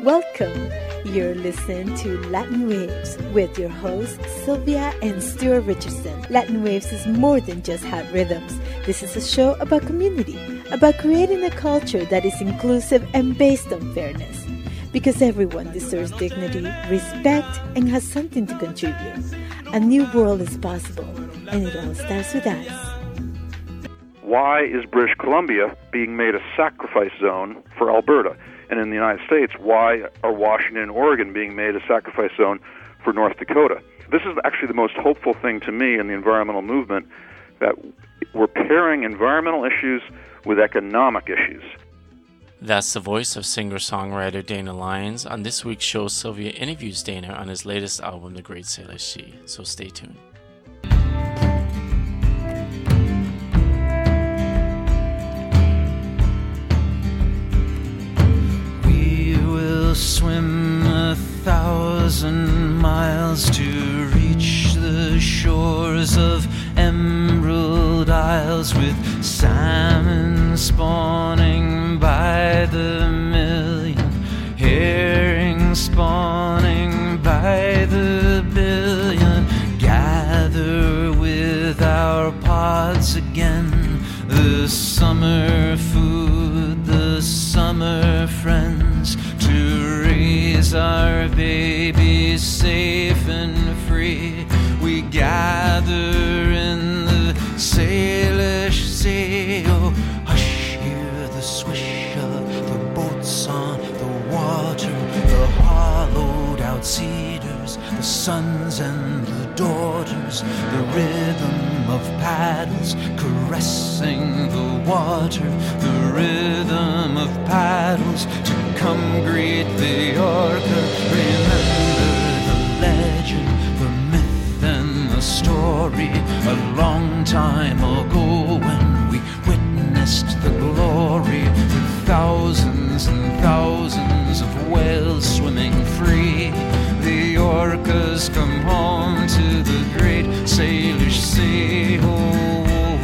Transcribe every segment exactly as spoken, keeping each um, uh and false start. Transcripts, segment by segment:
Welcome. You're listening to Latin Waves with your hosts Sylvia and Stuart Richardson. Latin Waves is more than just hot rhythms. This is a show about community, about creating a culture that is inclusive and based on fairness. Because everyone deserves dignity, respect, and has something to contribute. A new world is possible, and it all starts with us. Why is British Columbia being made a sacrifice zone for Alberta? And in the United States, why are Washington and Oregon being made a sacrifice zone for North Dakota? This is actually the most hopeful thing to me in the environmental movement, that we're pairing environmental issues with economic issues. That's the voice of singer-songwriter Dana Lyons. On this week's show, Sylvia interviews Dana on his latest album, The Great Salish Sea. So stay tuned. Swim a thousand miles to reach the shores of Emerald Isles, with salmon spawning by the million, herring spawning by the billion. Gather with our pods again, the summer food, the summer friends, to raise our babies safe and free. We gather in the Salish Sea. Oh, hush, hear the swish of the boats on the water, the hollowed out cedars, the sons and the daughters, the rhythm of paddles caressing the water, the rhythm of paddles to come greet the orca. Remember the legend, the myth and the story, a long time ago when we witnessed the glory, with thousands and thousands of whales swimming free. The orcas come home to the Great Salish Sea. Oh,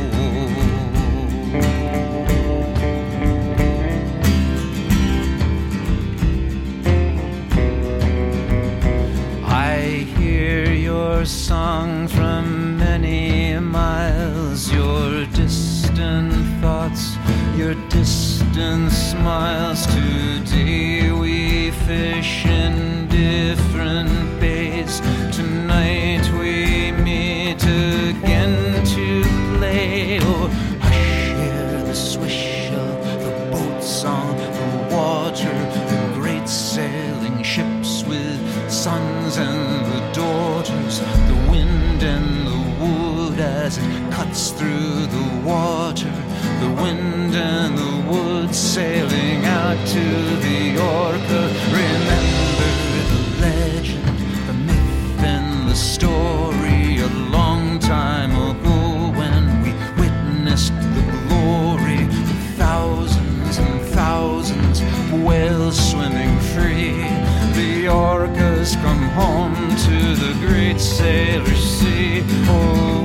your song from many miles, your distant thoughts, your distant smiles. Today we fish in different bays, tonight we meet again to play. Oh, hush, hear the swish of the boats on the water, the great sailing ships with sons and the daughters, the wind and the wood as it cuts through the water, the wind and the wood sailing out to the orca. Remember the legend, the myth and the story, a long time ago when we witnessed the glory, of thousands and thousands of whales swimming free. The orcas come home to the Great Salish Sea. Oh,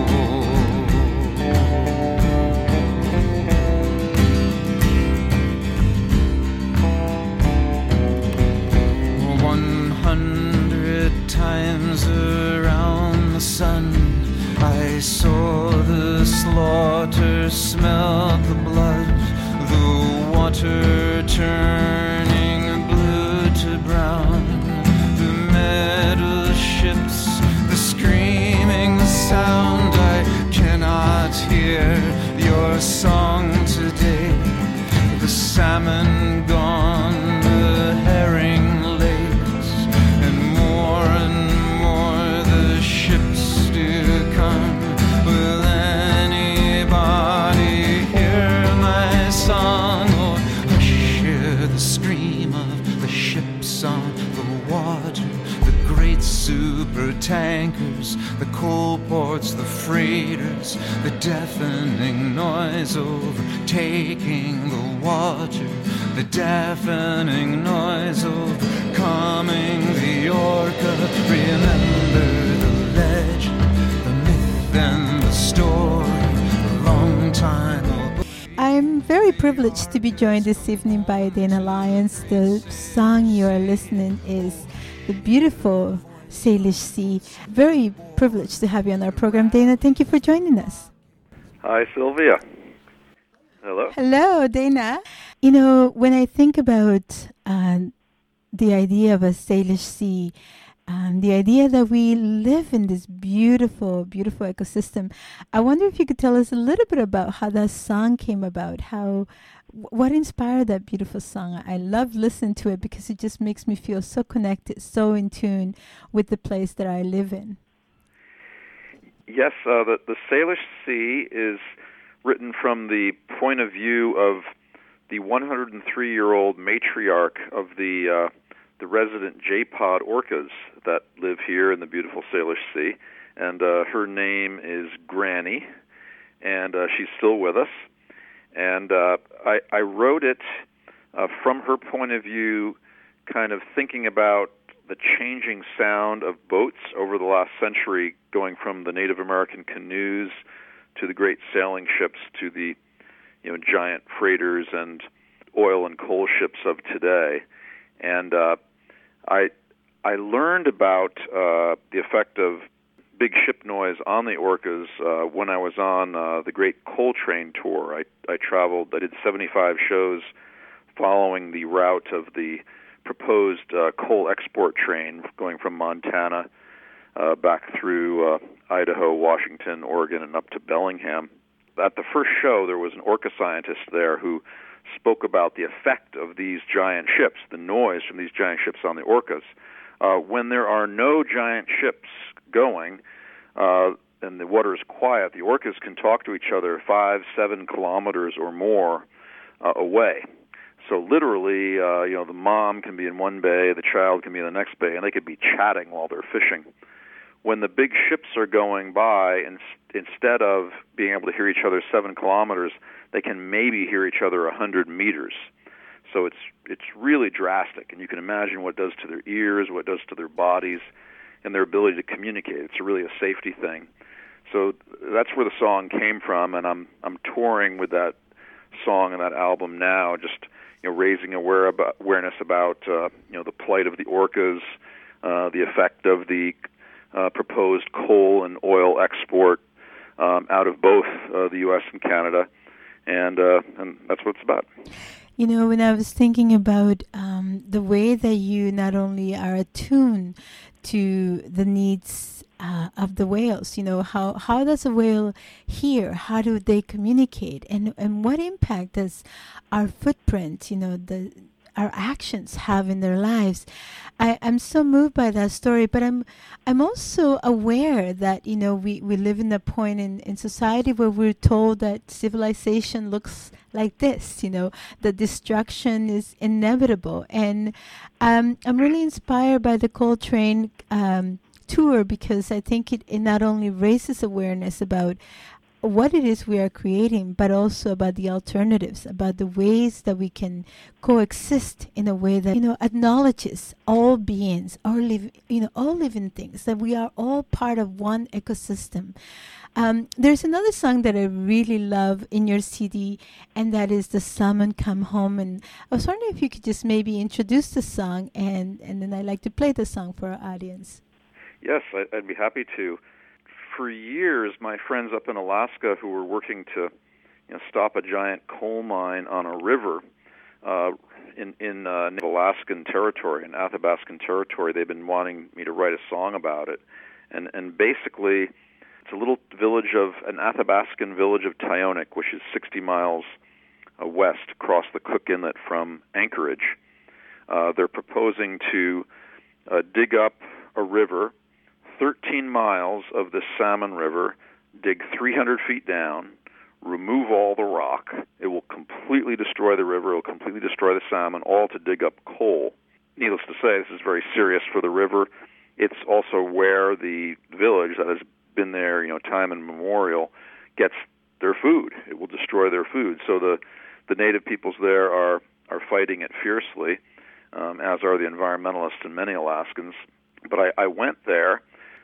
one hundred times around the sun I saw the slaughter, smelled the blood, the water turning blue to brown, the metal ships, the screaming sound. I cannot hear your song today. The salmon gone, the herring late, and more and more the ships do come. Will anybody hear my song? Oh, hush, hear the scream of the ships on the water, the great super tankers, the coal ports, the freighters, the deafening noise overtaking the water, the deafening noise overcoming the orca. Remember the legend, the myth and the story, a long time ago. I'm very very privileged to be joined this evening by Dana Lyons. The song you are listening is the beautiful Salish Sea. Very privileged to have you on our program, Dana. Thank you for joining us. Hi, Sylvia. Hello. Hello, Dana. You know, when I think about uh, the idea of a Salish Sea, Um, the idea that we live in this beautiful, beautiful ecosystem. I wonder if you could tell us a little bit about how that song came about, how, what inspired that beautiful song. I love listening to it because it just makes me feel so connected, so in tune with the place that I live in. Yes, uh, the, the Salish Sea is written from the point of view of the one hundred three-year-old matriarch of the uh, the resident J-pod orcas that live here in the beautiful Salish Sea, and uh, her name is Granny, and uh, she's still with us. And uh, I, I wrote it uh, from her point of view, kind of thinking about the changing sound of boats over the last century, going from the Native American canoes to the great sailing ships to the you know giant freighters and oil and coal ships of today. And uh, I I learned about uh, the effect of big ship noise on the orcas uh, when I was on uh, the Great Coal Train Tour. I, I traveled, I did seventy-five shows following the route of the proposed uh, coal export train going from Montana uh, back through uh, Idaho, Washington, Oregon, and up to Bellingham. At the first show, there was an orca scientist there who spoke about the effect of these giant ships, the noise from these giant ships on the orcas. Uh, when there are no giant ships going uh, and the water is quiet, the orcas can talk to each other five, seven kilometers or more uh, away. So literally, uh, you know, the mom can be in one bay, the child can be in the next bay, and they could be chatting while they're fishing. When the big ships are going by, and instead of being able to hear each other seven kilometers, they can maybe hear each other a hundred meters. So it's it's really drastic, and you can imagine what it does to their ears, what it does to their bodies, and their ability to communicate. It's really a safety thing. So that's where the song came from, and I'm I'm touring with that song and that album now, just you know raising aware about, awareness about uh, you know the plight of the orcas, uh, the effect of the uh, proposed coal and oil export um, out of both uh, the U S and Canada. And uh, and that's what it's about. You know, when I was thinking about um, the way that you not only are attuned to the needs uh, of the whales, you know, how, how does a whale hear? How do they communicate? And and what impact does our footprint, you know, the our actions have in their lives? I, I'm so moved by that story, but I'm I'm also aware that, you know, we, we live in a point in, in society where we're told that civilization looks like this, you know, that destruction is inevitable. And um, I'm really inspired by the Coal Train um, tour because I think it, it not only raises awareness about what it is we are creating, but also about the alternatives, about the ways that we can coexist in a way that, you know, acknowledges all beings, all live, you know, all living things, that we are all part of one ecosystem. Um, there's another song that I really love in your C D, and that is The Salmon Come Home. And I was wondering if you could just maybe introduce the song, and, and then I'd like to play the song for our audience. Yes, I'd be happy to. For years, my friends up in Alaska who were working to you know, stop a giant coal mine on a river uh, in, in uh, Alaskan territory, in Athabaskan territory, they've been wanting me to write a song about it. And, and basically, it's a little village of, an Athabaskan village of Tyonek, which is sixty miles uh, west across the Cook Inlet from Anchorage. Uh, they're proposing to uh, dig up a river, thirteen miles of the Salmon River, dig three hundred feet down, remove all the rock. It will completely destroy the river. It will completely destroy the salmon, all to dig up coal. Needless to say, this is very serious for the river. It's also where the village that has been there, you know, time immemorial, gets their food. It will destroy their food. So the, the native peoples there are, are fighting it fiercely, um, as are the environmentalists and many Alaskans. But I, I went there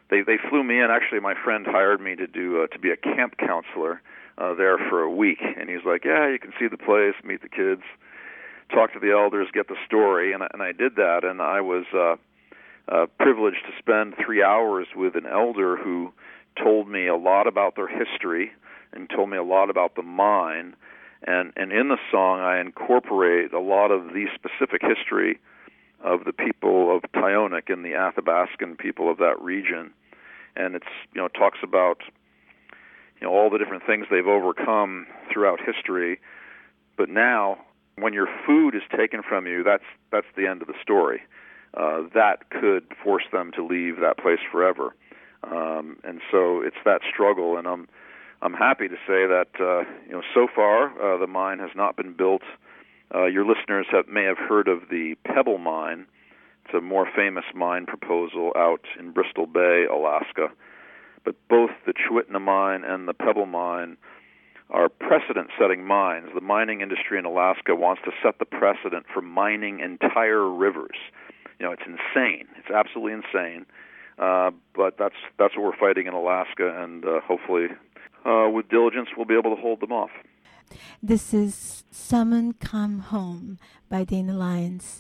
they they flew me in. Actually, my friend hired me to do uh, to be a camp counselor uh, there for a week, and he's like, "Yeah, you can see the place, meet the kids, talk to the elders, get the story," and I, and I did that, and I was uh, uh, privileged to spend three hours with an elder who told me a lot about their history and told me a lot about the mine. And, and in the song, I incorporate a lot of the specific history of the people of Tyonek and the Athabascan people of that region. And it's, you know, it talks about, you know, all the different things they've overcome throughout history. But now, when your food is taken from you, that's that's the end of the story. Uh, that could force them to leave that place forever. Um, and so it's that struggle, and I'm I'm happy to say that uh, you know so far uh, the mine has not been built. Uh, your listeners have, may have heard of the Pebble Mine. It's a more famous mine proposal out in Bristol Bay, Alaska. But both the Ch'u'itnu mine and the Pebble Mine are precedent-setting mines. The mining industry in Alaska wants to set the precedent for mining entire rivers. You know, it's insane. It's absolutely insane. Uh, but that's that's what we're fighting in Alaska, and uh, hopefully, uh, with diligence, we'll be able to hold them off. This is Salmon Come Home by Dana Lyons.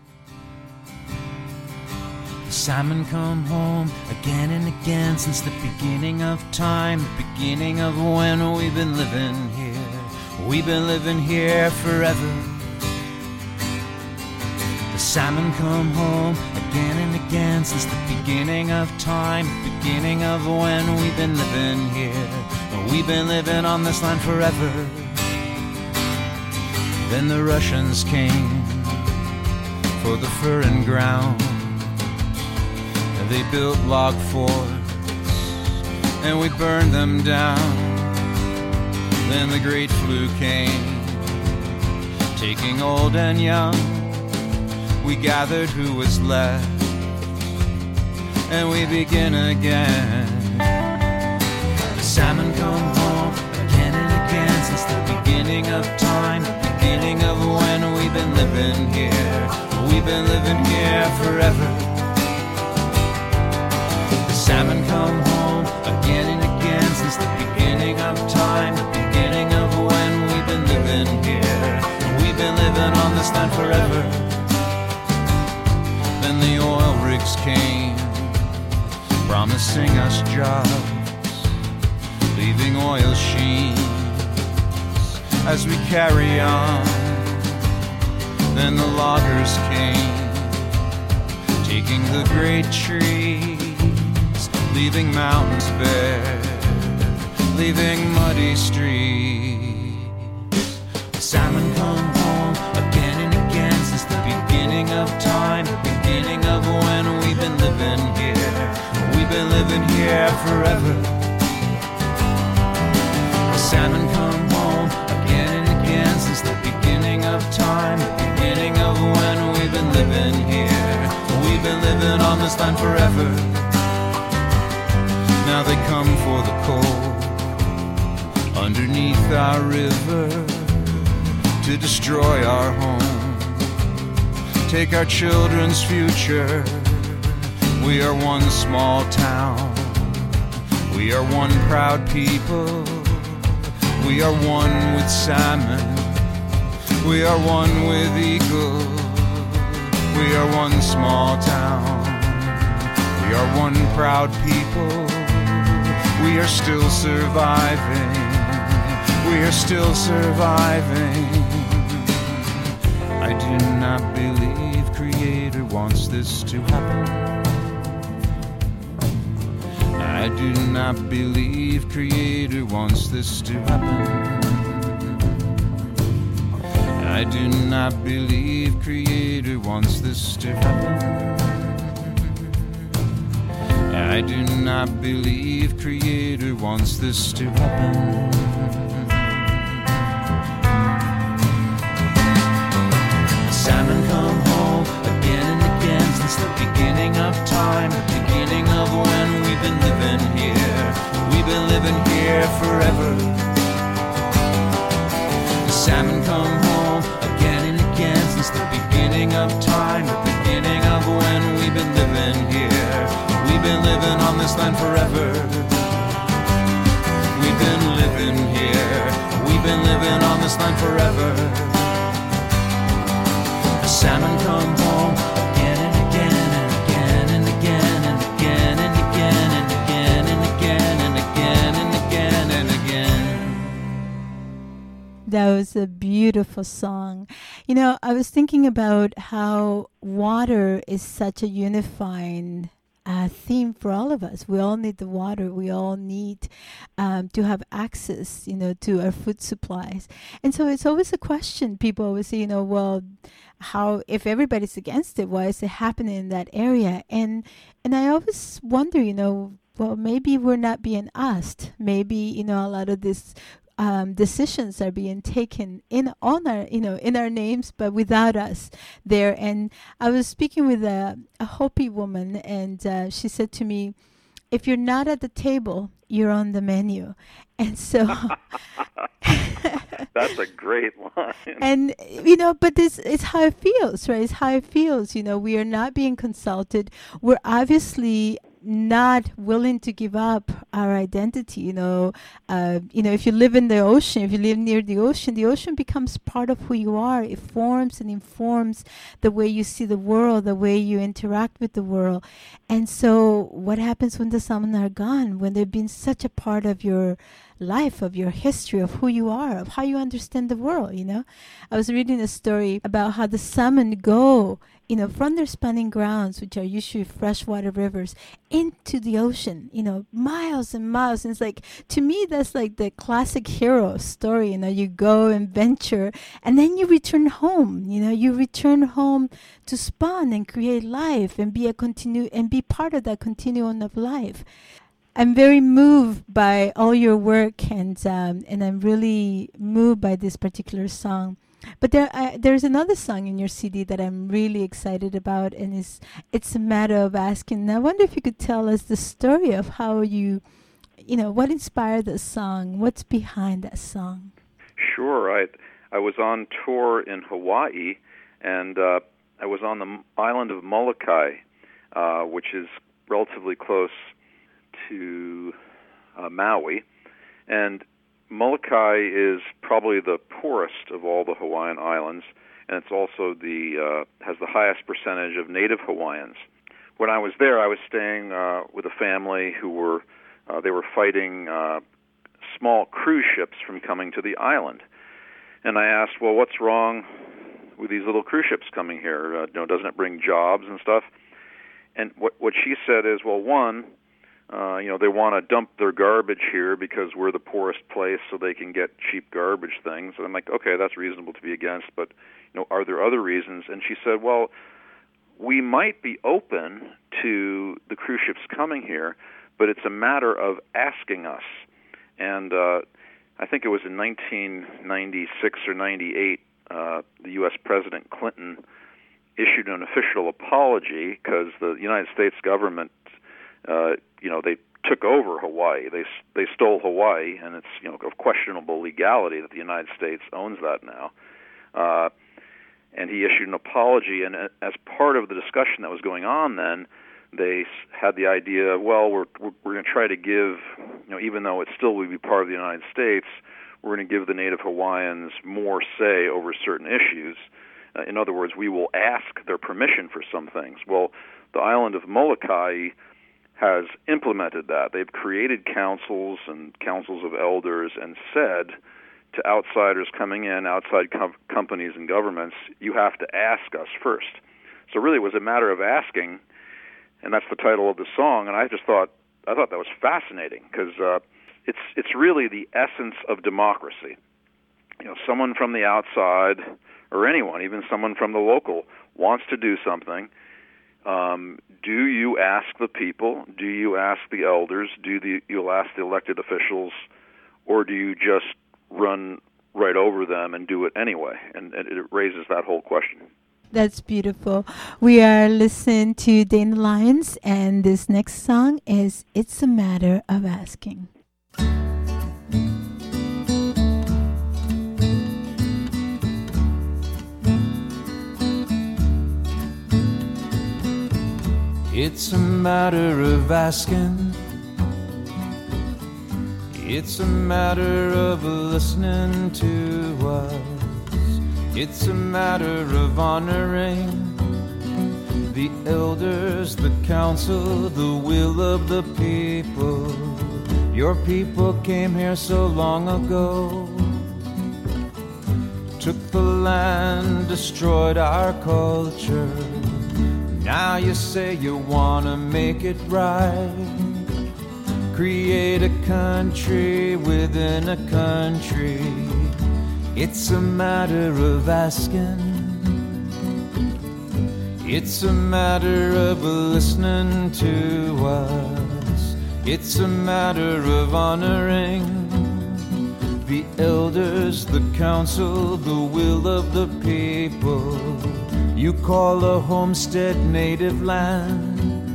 Salmon come home again and again since the beginning of time, the beginning of when we've been living here. We've been living here forever. The salmon come home again and again since the beginning of time, the beginning of when we've been living here. We've been living on this land forever. Then the Russians came for the furrin' ground. They built log forts and we burned them down. Then the great flu came, taking old and young. We gathered who was left and we begin again. The salmon come home again and again since the beginning of time, the beginning of when we've been living here. We've been living here forever. Salmon come home again and again since the beginning of time, the beginning of when we've been living here. We've been living on this land forever. Then the oil rigs came, promising us jobs, leaving oil sheens as we carry on. Then the loggers came, taking the great trees, leaving mountains bare, leaving muddy streets. The salmon come home again and again since the beginning of time, the beginning of when we've been living here. We've been living here forever. The salmon come home again and again since the beginning of time, the beginning of when we've been living here. We've been living on this land forever. Now they come for the coal underneath our river to destroy our home, take our children's future. We are one small town, we are one proud people, we are one with salmon, we are one with eagle, we are one small town, we are one proud people. We are still surviving, we are still surviving. I do not believe Creator wants this to happen. I do not believe Creator wants this to happen. I do not believe Creator wants this to happen. I do not believe Creator wants this to happen. Salmon come home again and again since the beginning of time, the beginning of when we've been living here. We've been living here forever. The salmon come home again and again since the beginning of time, the beginning of when we've been living here. We've We've been living on this land forever. We've been living here. We've been living on this land forever. The salmon come home again and again and again and again and again and again and again and again and again and again and again. That was a beautiful song. You know, I was thinking about how water is such a unifying uh, theme for all of us. We all need the water. We all need um, to have access, you know, to our food supplies. And so it's always a question. People always say, you know, well, how, if everybody's against it, why is it happening in that area? And and I always wonder, you know, well, maybe we're not being asked. Maybe, you know, a lot of this Um, decisions are being taken in on our, you know, in our names, but without us there. And I was speaking with a, a Hopi woman, and uh, she said to me, "If you're not at the table, you're on the menu." And so, that's a great line. And you know, but this is how it feels, right? It's how it feels. You know, we are not being consulted. We're obviously not willing to give up our identity. You know, uh, you know, if you live in the ocean, if you live near the ocean, the ocean becomes part of who you are. It forms and informs the way you see the world, the way you interact with the world. And so what happens when the salmon are gone, when they've been such a part of your life, of your history, of who you are, of how you understand the world, you know? I was reading a story about how the salmon go, you know, from their spawning grounds, which are usually freshwater rivers, into the ocean, you know, miles and miles. And it's like, to me, that's like the classic hero story. You know, you go and venture, and then you return home. You know, you return home to spawn and create life and be a continue and be part of that continuum of life. I'm very moved by all your work, and um, and I'm really moved by this particular song. But there, uh, there's another song in your C D that I'm really excited about, and it's it's a matter of asking. And I wonder if you could tell us the story of how you, you know, what inspired the song, what's behind that song. Sure, I I was on tour in Hawaii, and uh, I was on the island of Molokai, uh, which is relatively close to uh, Maui, and Molokai is probably the poorest of all the Hawaiian islands, and it's also the uh, has the highest percentage of native Hawaiians. When I was there, I was staying uh, with a family who were uh, they were fighting uh, small cruise ships from coming to the island, and I asked, well, what's wrong with these little cruise ships coming here? Uh, you know, doesn't it bring jobs and stuff? And what what she said is, well, one. Uh, you know, they want to dump their garbage here because we're the poorest place, so they can get cheap garbage things. And I'm like, okay, that's reasonable to be against, but, you know, are there other reasons? And she said, well, we might be open to the cruise ships coming here, but it's a matter of asking us. And uh, I think it was in nineteen ninety-six or ninety-eight, uh, the U S President Clinton issued an official apology because the United States government Uh, you know, they took over Hawaii. They they stole Hawaii, and it's, you know, of questionable legality that the United States owns that now. Uh, and he issued an apology, and as part of the discussion that was going on then, they had the idea, well, we're we're, we're going to try to give, you know, even though it still would be part of the United States, we're going to give the native Hawaiians more say over certain issues. Uh, in other words, we will ask their permission for some things. Well, the island of Molokai has implemented that. They've created councils and councils of elders and said to outsiders coming in, outside com- companies and governments, you have to ask us first. So really it was a matter of asking, and that's the title of the song. And I just thought I thought that was fascinating because uh, it's it's really the essence of democracy. You know, someone from the outside or anyone, even someone from the local, wants to do something. Um, do you ask the people? Do you ask the elders? Do the, you'll ask the elected officials, or do you just run right over them and do it anyway? And, and it raises that whole question. That's beautiful. We are listening to Dana Lyons, and this next song is "It's a Matter of Asking." It's a matter of asking. It's a matter of listening to us. It's a matter of honoring the elders, the council, the will of the people. Your people came here so long ago, took the land, destroyed our culture. Now you say you want to make it right. Create a country within a country. It's a matter of asking. It's a matter of listening to us. It's a matter of honoring the elders, the council, the will of the people. You call a homestead native land,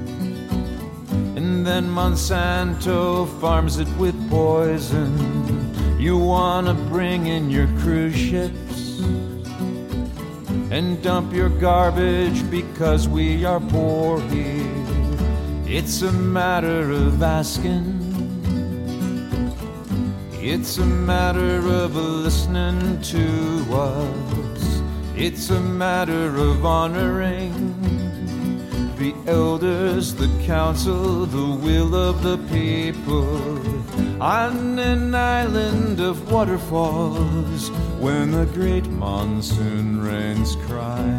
and then Monsanto farms it with poison. You wanna bring in your cruise ships and dump your garbage because we are poor here. It's a matter of asking. It's a matter of listening to us. It's a matter of honoring the elders, the council, the will of the people. On an island of waterfalls, when the great monsoon rains cry.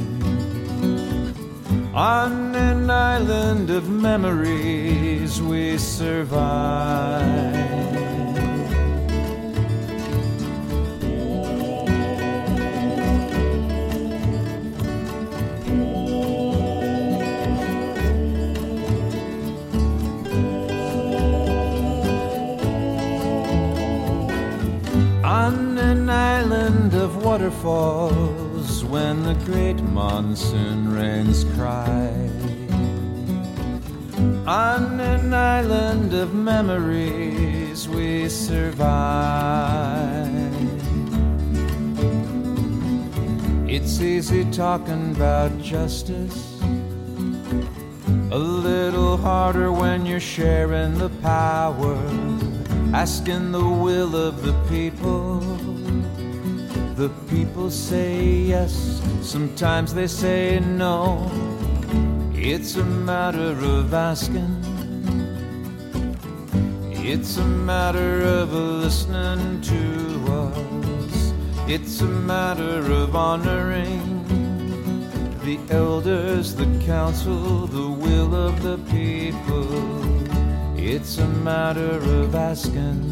On an island of memories we survive. On an island of waterfalls, when the great monsoon rains cry. On an island of memories we survive. It's easy talking about justice, a little harder when you're sharing the power, asking the will of the people. The people say yes, sometimes they say no. It's a matter of asking. It's a matter of listening to us. It's a matter of honoring the elders, the council, the will of the people. It's a matter of asking.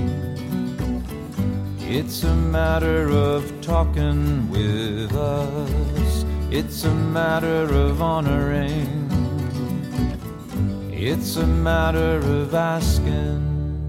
It's a matter of talking with us. It's a matter of honoring. It's a matter of asking.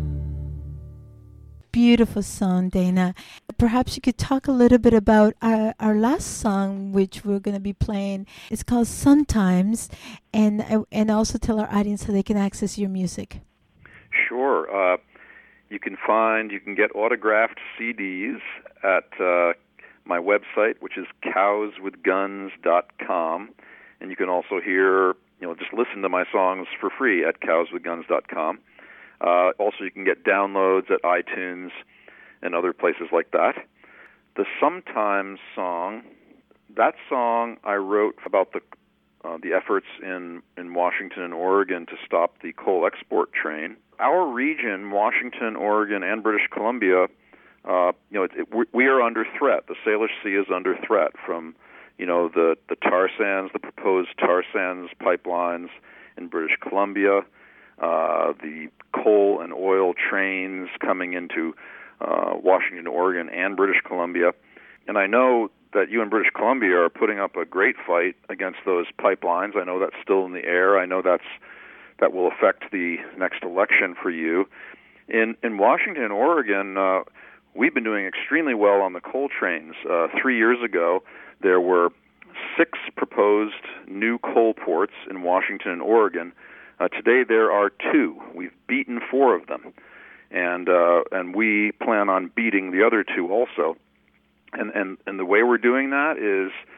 Beautiful song, Dana. Perhaps you could talk a little bit about our, our last song, which we're going to be playing. It's called Sometimes, and and also tell our audience how they can access your music. Sure. Uh, you can find, you can get autographed C Ds at uh, my website, which is cows with guns dot com, and you can also hear, you know, just listen to my songs for free at cows with guns dot com. Uh, also, you can get downloads at iTunes and other places like that. The Sometimes song, that song I wrote about the uh, the efforts in, in Washington and Oregon to stop the coal export train. Our region, Washington, Oregon, and British Columbia, uh, you know, it, it, we are under threat. The Salish Sea is under threat from, you know, the, the tar sands, the proposed tar sands pipelines in British Columbia, uh, the coal and oil trains coming into uh, Washington, Oregon, and British Columbia. And I know that you in British Columbia are putting up a great fight against those pipelines. I know that's still in the air. I know that's that will affect the next election for you. In in Washington and Oregon, uh, we've been doing extremely well on the coal trains. Uh, three years ago, there were six proposed new coal ports in Washington and Oregon. Uh, today, there are two. We've beaten four of them, and uh, and we plan on beating the other two also. And, and and the way we're doing that is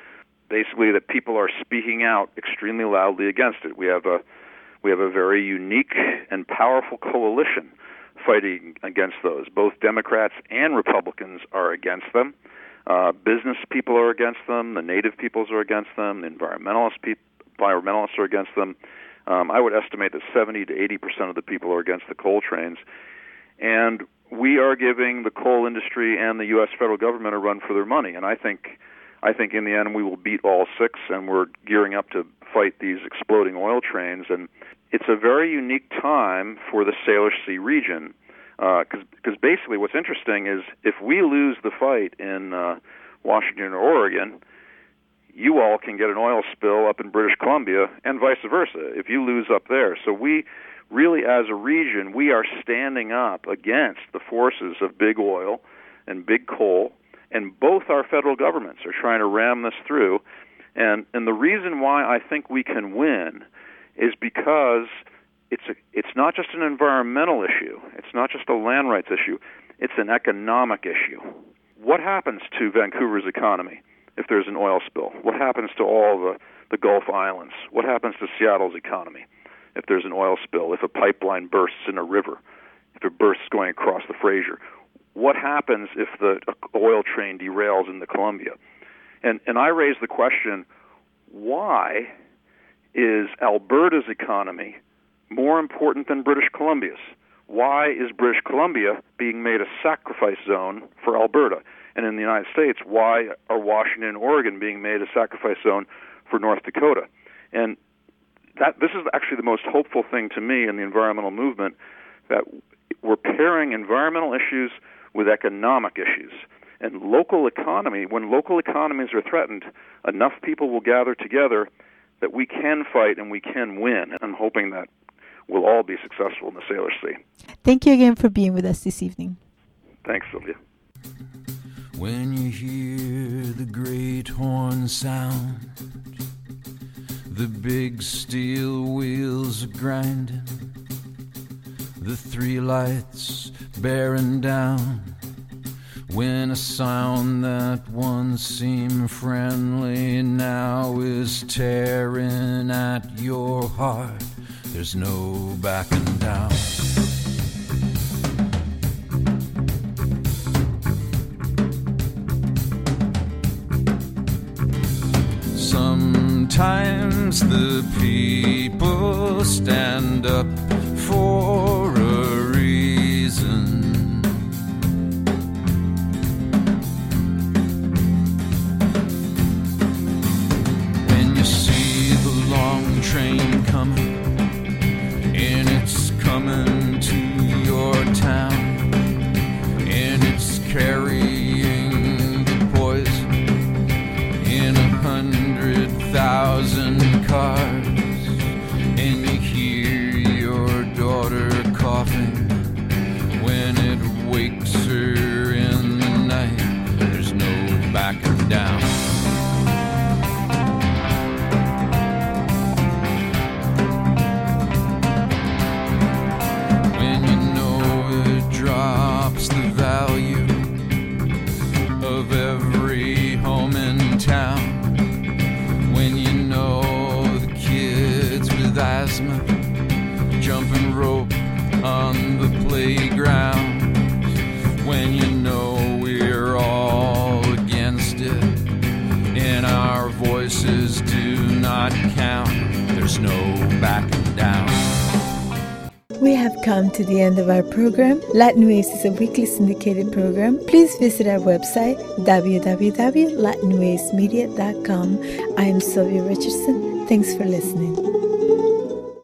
basically that people are speaking out extremely loudly against it. We have a we have a very unique and powerful coalition fighting against those. Both Democrats and Republicans are against them. Uh, business people are against them. The native peoples are against them. The environmentalist pe- environmentalists are against them. Um, I would estimate that seventy to eighty percent of the people are against the coal trains. And we are giving the coal industry and the U S federal government a run for their money. And I think, I think in the end we will beat all six, and we're gearing up to fight these exploding oil trains. And it's a very unique time for the Salish Sea region, because uh, basically what's interesting is if we lose the fight in uh, Washington or Oregon, you all can get an oil spill up in British Columbia, and vice versa, if you lose up there. So we really, as a region, we are standing up against the forces of big oil and big coal, and both our federal governments are trying to ram this through. And and the reason why I think we can win is because it's a, it's not just an environmental issue, it's not just a land rights issue, it's an economic issue. What happens to Vancouver's economy if there's an oil spill? What happens to all the, the Gulf Islands? What happens to Seattle's economy if there's an oil spill, if a pipeline bursts in a river, if it bursts going across the Fraser? What happens if the oil train derails in the Columbia? And and I raise the question, why is Alberta's economy more important than British Columbia's? Why is British Columbia being made a sacrifice zone for Alberta? And in the United States, why are Washington and Oregon being made a sacrifice zone for North Dakota? And that this is actually the most hopeful thing to me in the environmental movement, that we're pairing environmental issues with economic issues. And local economy, when local economies are threatened, enough people will gather together that we can fight and we can win. And I'm hoping that we'll all be successful in the Salish Sea. Thank you again for being with us this evening. Thanks, Sylvia. When you hear the great horn sound, the big steel wheels are grinding, the three lights bearing down. When a sound that once seemed friendly now is tearing at your heart, there's no backing down. Sometimes the people stand up for a reason. When you see the long train coming, and it's coming to your town, and it's carrying the poison in a hundred thousand cars, and you hear your daughter coughing when it wakes her in the night, there's no backing down. When you know it drops the value of every home in town, when you know the kids with asthma jumping rope on the playground, when you know we're all against it and our voices do not count, there's no backing down. We have come to the end of our program. Latin Waves is a weekly syndicated program. Please visit our website, w w w dot latin waves media dot com. I am Sylvia Richardson. Thanks for listening.